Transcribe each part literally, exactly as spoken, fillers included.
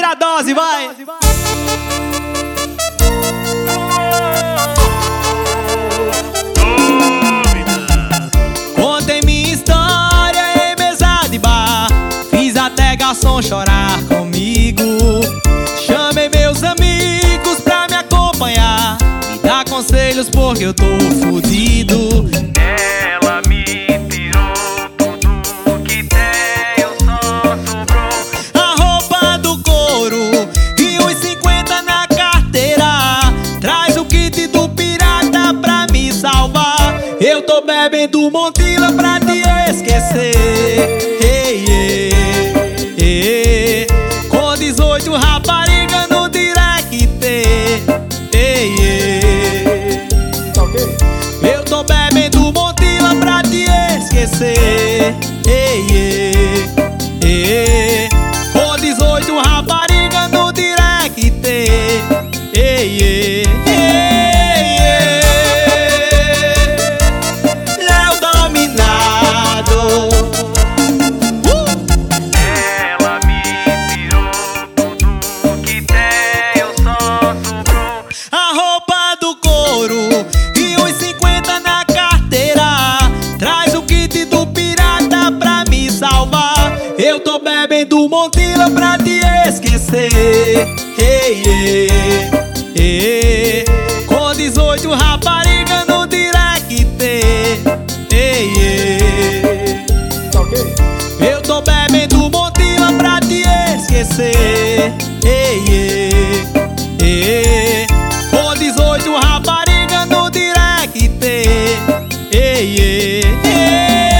Tira a dose, vai! Contei minha história em mesa de bar, fiz até garçom chorar comigo. Chamei meus amigos pra me acompanhar, me dar conselhos porque eu tô fudido. Ela me tirou tudo que tenho, só sobrou a roupa do couro e uns cinquenta na carteira. Traz o kit do pirata pra me salvar. Eu tô bebendo Montila pra te esquecer. Hey, hey, hey. Com dezoito rapariga no direct. Hey, hey. Eu tô bebendo Montila pra te esquecer. Hey, hey, hey. Com dezoito rapariga no direct. Hey, hey, hey, hey. Léo Dominado. uh! Ela me tirou tudo que tenho, só sobrou A roupa do couro e uns cinquenta na carteira. Traz o kit do pirata pra me salvar. Eu tô bebendo Montila pra te esquecer. Hey, hey, hey. Com dezoito rapariga no direct. Hey, hey. Eu tô bebendo Montila pra te esquecer. Hey, hey, hey. Com dezoito rapariga no direct. Hey, hey,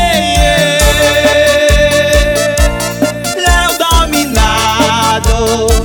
hey, hey. Léo Dominado.